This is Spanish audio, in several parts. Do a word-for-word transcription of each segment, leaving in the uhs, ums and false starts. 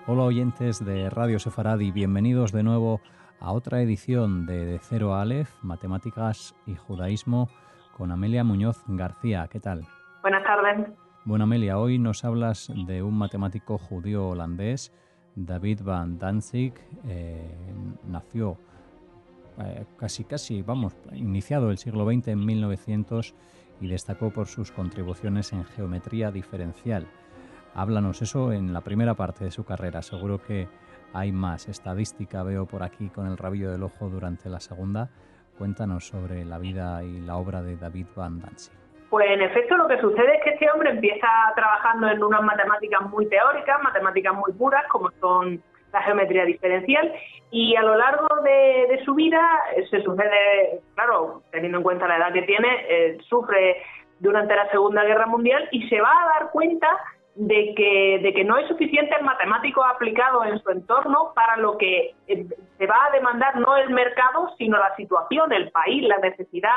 Hola oyentes de Radio Sefaradi, bienvenidos de nuevo a otra edición de De Cero a Aleph, Matemáticas y Judaísmo, con Amelia Muñoz García. ¿Qué tal? Buenas tardes. Bueno, Amelia, hoy nos hablas de un matemático judío holandés, David van Dantzig. Eh, nació eh, casi, casi, vamos, iniciado el siglo veinte en mil novecientos y destacó por sus contribuciones en geometría diferencial. Háblanos eso en la primera parte de su carrera. Seguro que hay más estadística, veo por aquí con el rabillo del ojo durante la segunda. Cuéntanos sobre la vida y la obra de David van Dantzig. Pues en efecto lo que sucede es que este hombre empieza trabajando en unas matemáticas muy teóricas, matemáticas muy puras, como son la geometría diferencial, y a lo largo de, de su vida se sucede, claro, teniendo en cuenta la edad que tiene, eh, sufre durante la Segunda Guerra Mundial y se va a dar cuenta de que, de que no hay suficientes matemáticos aplicados en su entorno para lo que eh, se va a demandar no el mercado, sino la situación, el país, la necesidad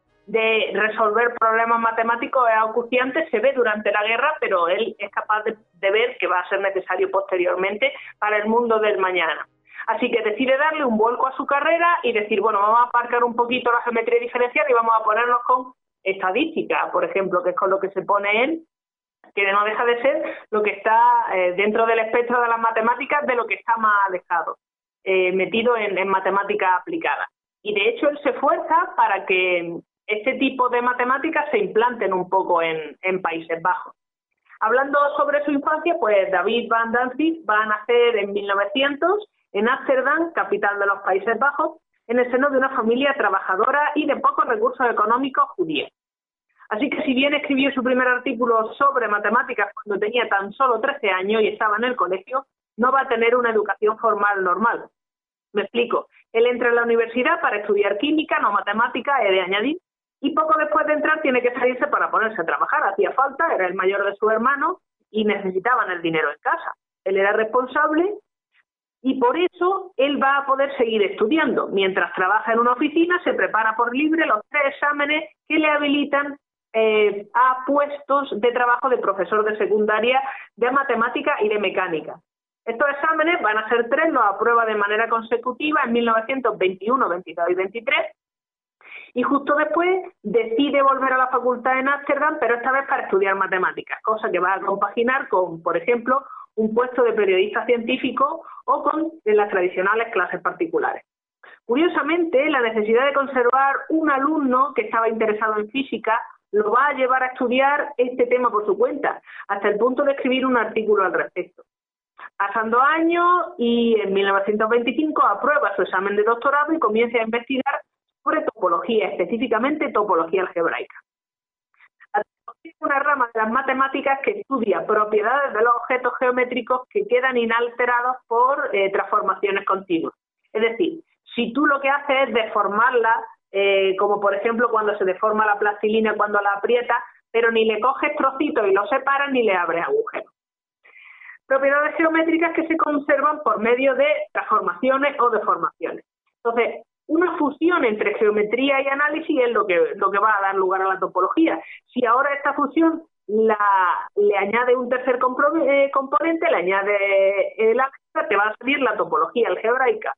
de resolver problemas matemáticos es acuciante, se ve durante la guerra, pero él es capaz de, de ver que va a ser necesario posteriormente para el mundo del mañana. Así que decide darle un vuelco a su carrera y decir, bueno, vamos a aparcar un poquito la geometría diferencial y vamos a ponernos con estadística, por ejemplo, que es con lo que se pone él, que no deja de ser lo que está eh, dentro del espectro de las matemáticas, de lo que está más alejado, eh, metido en, en matemáticas aplicadas. Y de hecho él se esfuerza para que este tipo de matemáticas se implanten un poco en, en Países Bajos. Hablando sobre su infancia, pues David van Dantzig va a nacer en mil novecientos en Ámsterdam, capital de los Países Bajos, en el seno de una familia trabajadora y de pocos recursos económicos judíos. Así que si bien escribió su primer artículo sobre matemáticas cuando tenía tan solo trece años y estaba en el colegio, no va a tener una educación formal normal. Me explico. Él entra en la universidad para estudiar química, no matemática, he de añadir, y poco después de entrar tiene que salirse para ponerse a trabajar. Hacía falta, era el mayor de sus hermanos y necesitaban el dinero en casa. Él era responsable y por eso él va a poder seguir estudiando. Mientras trabaja en una oficina, se prepara por libre los tres exámenes que le habilitan Eh, a puestos de trabajo de profesor de secundaria de matemática y de mecánica. Estos exámenes van a ser tres, los aprueba de manera consecutiva en mil novecientos veintiuno, veintidós y veintitrés, y justo después decide volver a la facultad en Ámsterdam, pero esta vez para estudiar matemáticas, cosa que va a compaginar con, por ejemplo, un puesto de periodista científico o con las tradicionales clases particulares. Curiosamente, la necesidad de conservar un alumno que estaba interesado en física lo va a llevar a estudiar este tema por su cuenta, hasta el punto de escribir un artículo al respecto. Pasando años y en mil novecientos veinticinco aprueba su examen de doctorado y comienza a investigar sobre topología, específicamente topología algebraica. La topología es una rama de las matemáticas que estudia propiedades de los objetos geométricos que quedan inalterados por eh, transformaciones continuas. Es decir, si tú lo que haces es deformarla, Eh, como por ejemplo cuando se deforma la plastilina cuando la aprietas, pero ni le coges trocitos y los separas ni le abres agujeros. Propiedades geométricas que se conservan por medio de transformaciones o deformaciones. Entonces, una fusión entre geometría y análisis es lo que, lo que va a dar lugar a la topología. Si ahora esta fusión la, le añade un tercer eh, componente, le añade el álgebra, te va a salir la topología algebraica.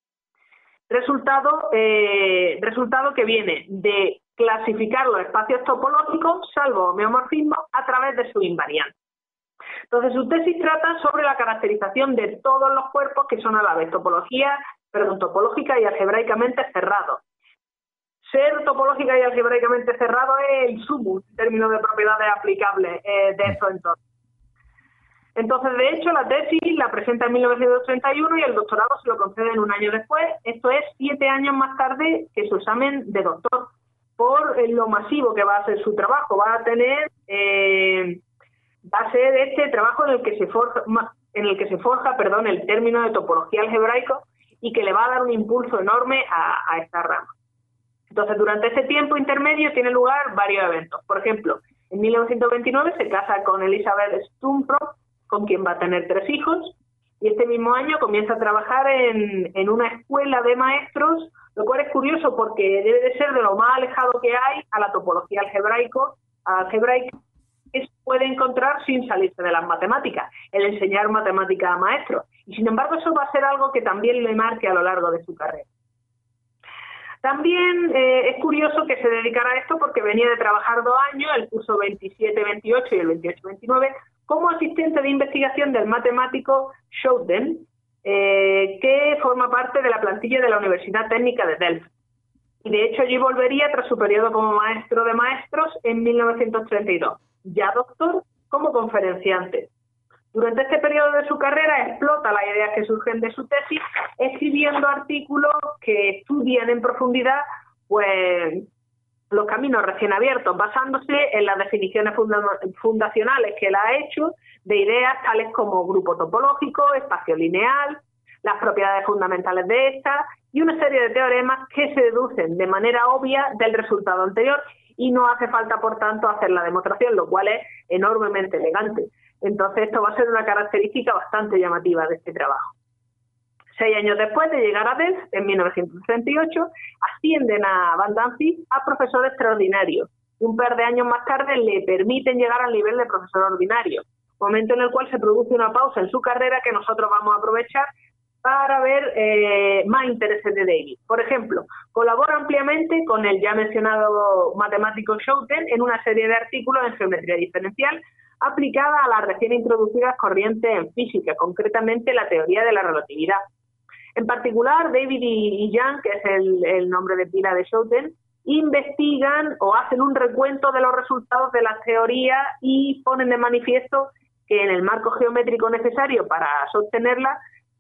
Resultado, eh, resultado que viene de clasificar los espacios topológicos, salvo homeomorfismos, a través de sus invariantes. Entonces, su tesis trata sobre la caracterización de todos los cuerpos que son a la vez topología, perdón, topológica y algebraicamente cerrados. Ser topológica y algebraicamente cerrado es el sumum en términos de propiedades aplicables eh, de estos entornos. Entonces, de hecho, la tesis la presenta en mil novecientos treinta y uno y el doctorado se lo conceden un año después. Esto es siete años más tarde que su examen de doctor, por lo masivo que va a ser su trabajo. Va a tener, eh, va a ser este trabajo en el que se forja, en el que se forja, perdón, el término de topología algebraico y que le va a dar un impulso enorme a, a esta rama. Entonces, durante ese tiempo intermedio tiene lugar varios eventos. Por ejemplo, en mil novecientos veintinueve se casa con Elisabeth Sturmfront, con quien va a tener tres hijos, y este mismo año comienza a trabajar en, en una escuela de maestros, lo cual es curioso porque debe de ser de lo más alejado que hay a la topología algebraico, algebraica, que se puede encontrar sin salirse de las matemáticas, el enseñar matemáticas a maestros. Y sin embargo eso va a ser algo que también le marque a lo largo de su carrera. También eh, es curioso que se dedicara a esto porque venía de trabajar dos años, el curso veintisiete veintiocho y el veintiocho veintinueve, como asistente de investigación del matemático Schouten, eh, que forma parte de la plantilla de la Universidad Técnica de Delft. Y de hecho allí volvería tras su periodo como maestro de maestros en mil novecientos treinta y dos, ya doctor como conferenciante. Durante este periodo de su carrera explota las ideas que surgen de su tesis, escribiendo artículos que estudian en profundidad pues, los caminos recién abiertos, basándose en las definiciones funda fundacionales que él ha hecho de ideas tales como grupo topológico, espacio lineal, las propiedades fundamentales de estas y una serie de teoremas que se deducen de manera obvia del resultado anterior y no hace falta, por tanto, hacer la demostración, lo cual es enormemente elegante. Entonces esto va a ser una característica bastante llamativa de este trabajo. Seis años después de llegar a Delft, en mil novecientos treinta y ocho, ascienden a Van Dantzig a profesor extraordinario. Un par de años más tarde le permiten llegar al nivel de profesor ordinario, momento en el cual se produce una pausa en su carrera que nosotros vamos a aprovechar para ver eh, más intereses de David. Por ejemplo, colabora ampliamente con el ya mencionado matemático Schouten en una serie de artículos en geometría diferencial aplicada a las recién introducidas corrientes en física, concretamente la teoría de la relatividad. En particular, David y, y Jan, que es el, el nombre de pila de Schouten, investigan o hacen un recuento de los resultados de las teorías y ponen de manifiesto que en el marco geométrico necesario para sostenerla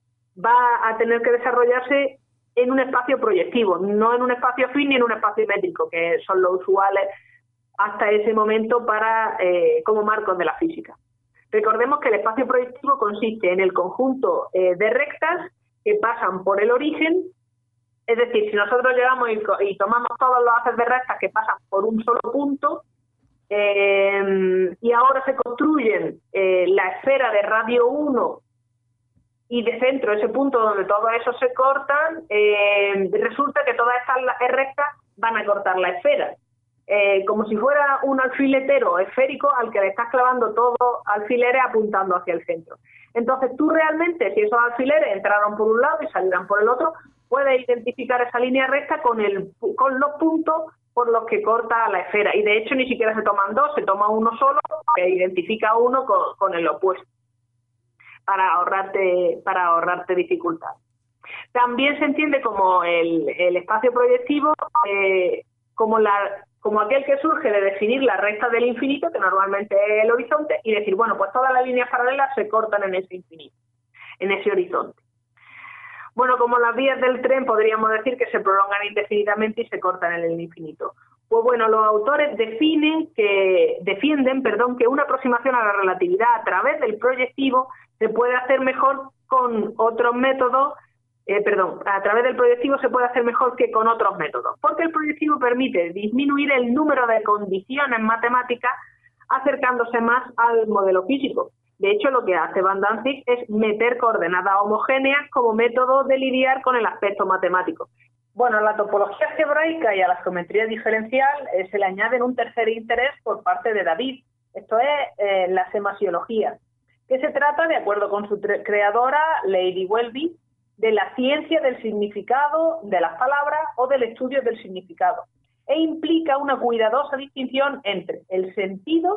va a tener que desarrollarse en un espacio proyectivo, no en un espacio fin ni en un espacio métrico, que son los usuales hasta ese momento para eh, como marcos de la física. Recordemos que el espacio proyectivo consiste en el conjunto eh, de rectas que pasan por el origen, es decir, si nosotros llegamos y, y tomamos todos los haces de rectas que pasan por un solo punto, eh, y ahora se construyen eh, la esfera de radio uno y de centro, ese punto donde todos esos se cortan, eh, resulta que todas estas rectas van a cortar la esfera. Eh, como si fuera un alfiletero esférico al que le estás clavando todos alfileres apuntando hacia el centro. Entonces tú realmente, si esos alfileres entraron por un lado y salieran por el otro, puedes identificar esa línea recta con, el, con los puntos por los que corta la esfera. Y de hecho ni siquiera se toman dos, se toma uno solo que identifica uno con, con el opuesto para ahorrarte, para ahorrarte dificultad. También se entiende como el, el espacio proyectivo eh, como la como aquel que surge de definir la recta del infinito, que normalmente es el horizonte, y decir, bueno, pues todas las líneas paralelas se cortan en ese infinito, en ese horizonte. Bueno, como las vías del tren podríamos decir que se prolongan indefinidamente y se cortan en el infinito. Pues bueno, los autores definen que, defienden perdón, que una aproximación a la relatividad a través del proyectivo se puede hacer mejor con otros métodos, Eh, perdón, a través del proyectivo se puede hacer mejor que con otros métodos, porque el proyectivo permite disminuir el número de condiciones matemáticas acercándose más al modelo físico. De hecho, lo que hace Van Dantzig es meter coordenadas homogéneas como método de lidiar con el aspecto matemático. Bueno, a la topología algebraica y a la geometría diferencial eh, se le añade un tercer interés por parte de David, esto es eh, la semasiología, que se trata, de acuerdo con su creadora, Lady Welby, de la ciencia del significado de las palabras o del estudio del significado, e implica una cuidadosa distinción entre el sentido,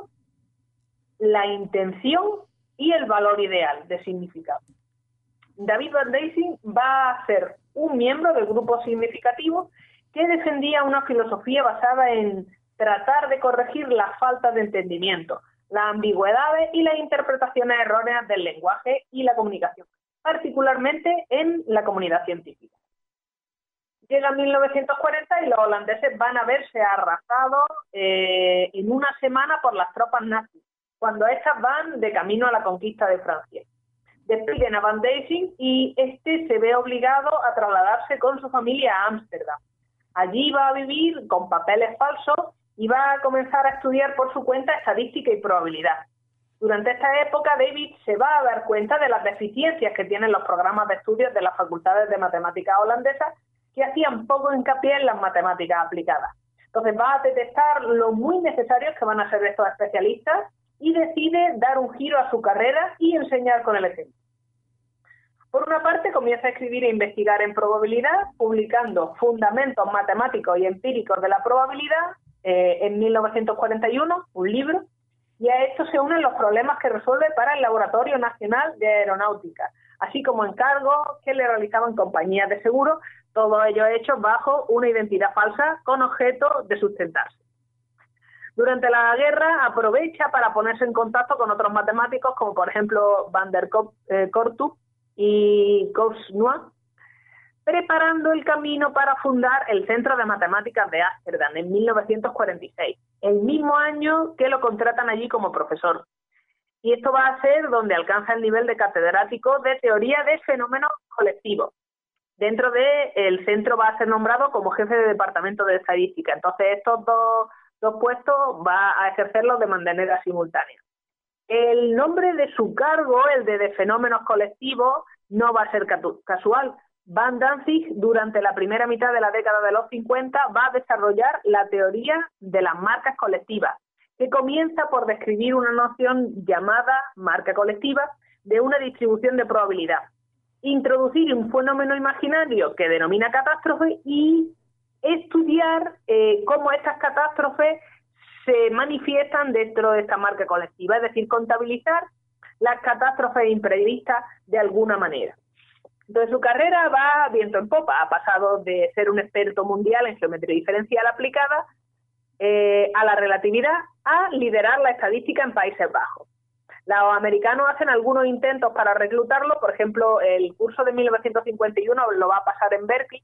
la intención y el valor ideal de significado. David Van Dantzig va a ser un miembro del grupo significativo que defendía una filosofía basada en tratar de corregir las faltas de entendimiento, las ambigüedades y las interpretaciones erróneas del lenguaje y la comunicación, particularmente en la comunidad científica. Llega mil novecientos cuarenta y los holandeses van a verse arrasados eh, en una semana por las tropas nazis, cuando éstas van de camino a la conquista de Francia. Despiden a Van Dantzig y este se ve obligado a trasladarse con su familia a Ámsterdam. Allí va a vivir con papeles falsos y va a comenzar a estudiar por su cuenta estadística y probabilidad. Durante esta época, David se va a dar cuenta de las deficiencias que tienen los programas de estudios de las facultades de matemáticas holandesas, que hacían poco hincapié en las matemáticas aplicadas. Entonces va a detectar lo muy necesarios que van a ser estos especialistas y decide dar un giro a su carrera y enseñar con el ejemplo. Por una parte, comienza a escribir e investigar en probabilidad, publicando Fundamentos Matemáticos y Empíricos de la Probabilidad eh, en mil novecientos cuarenta y uno, un libro, y a esto se unen los problemas que resuelve para el Laboratorio Nacional de Aeronáutica, así como encargos que le realizaban compañías de seguros, todos ellos hechos bajo una identidad falsa con objeto de sustentarse. Durante la guerra aprovecha para ponerse en contacto con otros matemáticos, como por ejemplo Van der Korthof y Korsnoy, preparando el camino para fundar el Centro de Matemáticas de Ámsterdam en mil novecientos cuarenta y seis, el mismo año que lo contratan allí como profesor. Y esto va a ser donde alcanza el nivel de catedrático de teoría de fenómenos colectivos. Dentro del centro va a ser nombrado como jefe de departamento de estadística. Entonces estos dos, dos puestos va a ejercerlos de manera simultánea. El nombre de su cargo, el de, de fenómenos colectivos, no va a ser casual. Van Danzig, durante la primera mitad de la década de los cincuenta, va a desarrollar la teoría de las marcas colectivas, que comienza por describir una noción llamada marca colectiva de una distribución de probabilidad, introducir un fenómeno imaginario que denomina catástrofe y estudiar eh, cómo estas catástrofes se manifiestan dentro de esta marca colectiva, es decir, contabilizar las catástrofes imprevistas de alguna manera. Entonces su carrera va viento en popa, ha pasado de ser un experto mundial en geometría diferencial aplicada eh, a la relatividad a liderar la estadística en Países Bajos. Los americanos hacen algunos intentos para reclutarlo, por ejemplo, el curso de mil novecientos cincuenta y uno lo va a pasar en Berkeley,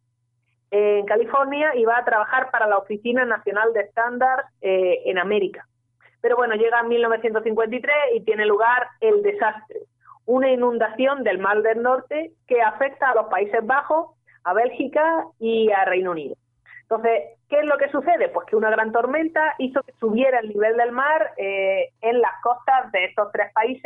en California, y va a trabajar para la Oficina Nacional de Estándares eh, en América. Pero bueno, llega en mil novecientos cincuenta y tres y tiene lugar el desastre, una inundación del Mar del Norte que afecta a los Países Bajos, a Bélgica y a Reino Unido. Entonces, ¿qué es lo que sucede? Pues que una gran tormenta hizo que subiera el nivel del mar eh, en las costas de estos tres países,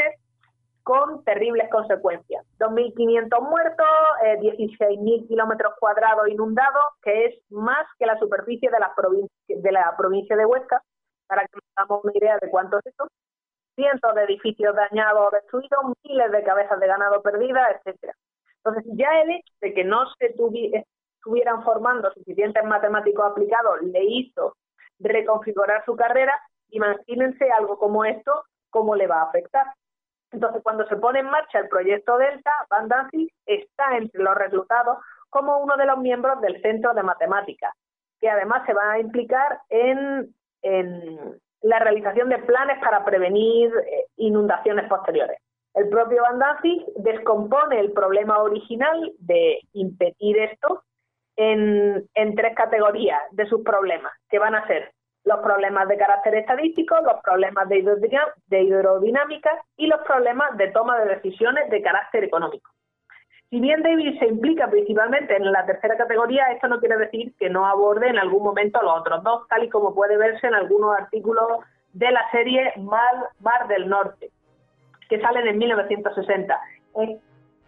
con terribles consecuencias. dos mil quinientos muertos, eh, dieciséis mil kilómetros cuadrados inundados, que es más que la superficie de la, de la provincia de Huesca, para que nos hagamos una idea de cuánto es eso. Cientos de edificios dañados o destruidos, miles de cabezas de ganado perdidas, etcétera. Entonces, ya el hecho de que no se estuvieran formando suficientes matemáticos aplicados le hizo reconfigurar su carrera. Imagínense algo como esto, cómo le va a afectar. Entonces, cuando se pone en marcha el proyecto Delta, Van Danzig está entre los reclutados como uno de los miembros del Centro de Matemáticas, que además se va a implicar en, en la realización de planes para prevenir eh, inundaciones posteriores. El propio Van Danzig descompone el problema original de impedir esto en, en tres categorías de sus problemas, que van a ser los problemas de carácter estadístico, los problemas de hidrodinámica y los problemas de toma de decisiones de carácter económico. Si bien David se implica principalmente en la tercera categoría, esto no quiere decir que no aborde en algún momento los otros dos, tal y como puede verse en algunos artículos de la serie Mar, Mar del Norte, que salen en mil novecientos sesenta, eh,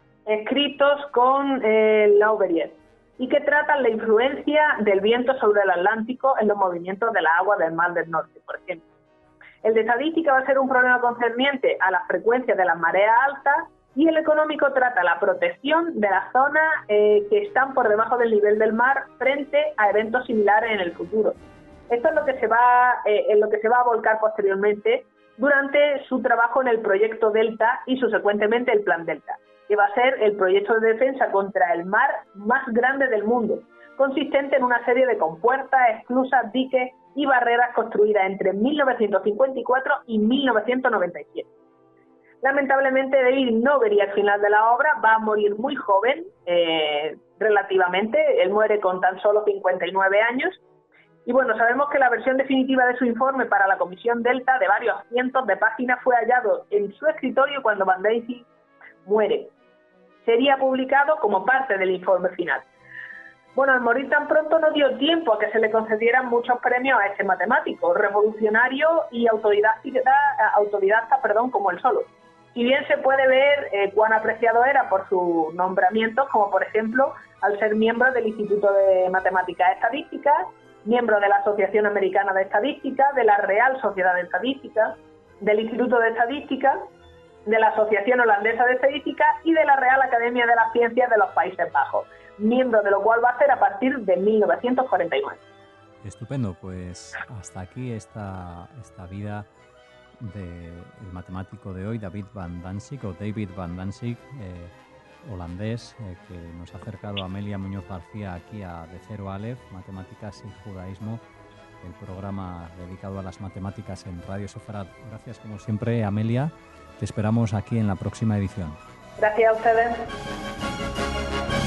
escritos con eh, Lauberier, y que tratan la influencia del viento sobre el Atlántico en los movimientos de las aguas del Mar del Norte, por ejemplo. El de estadística va a ser un problema concerniente a las frecuencias de las mareas altas, y el económico trata la protección de las zonas eh, que están por debajo del nivel del mar frente a eventos similares en el futuro. Esto es lo que se va, eh, en lo que se va a volcar posteriormente durante su trabajo en el proyecto Delta y subsecuentemente el Plan Delta, que va a ser el proyecto de defensa contra el mar más grande del mundo, consistente en una serie de compuertas, esclusas, diques y barreras construidas entre mil novecientos cincuenta y cuatro y mil novecientos noventa y siete. Lamentablemente, David no vería el final de la obra, va a morir muy joven, eh, relativamente, él muere con tan solo cincuenta y nueve años, y bueno, sabemos que la versión definitiva de su informe para la Comisión Delta, de varios cientos de páginas, fue hallado en su escritorio cuando Van Danzig muere. Sería publicado como parte del informe final. Bueno, al morir tan pronto no dio tiempo a que se le concedieran muchos premios a este matemático, revolucionario y autodidacta, autodidacta perdón, como él solo. Si bien se puede ver eh, cuán apreciado era por sus nombramientos, como por ejemplo al ser miembro del Instituto de Matemáticas Estadísticas, miembro de la Asociación Americana de Estadística, de la Real Sociedad de Estadística, del Instituto de Estadística, de la Asociación Holandesa de Estadística y de la Real Academia de las Ciencias de los Países Bajos, miembro de lo cual va a ser a partir de mil novecientos cuarenta y nueve. Estupendo, pues hasta aquí esta, esta vida del matemático de hoy, David van Danzig, o David van Danzig, eh, holandés, eh, que nos ha acercado a Amelia Muñoz García aquí a De Cero a Aleph, Matemáticas y Judaísmo, el programa dedicado a las matemáticas en Radio Sefarad. Gracias como siempre, Amelia. Te esperamos aquí en la próxima edición. Gracias a ustedes.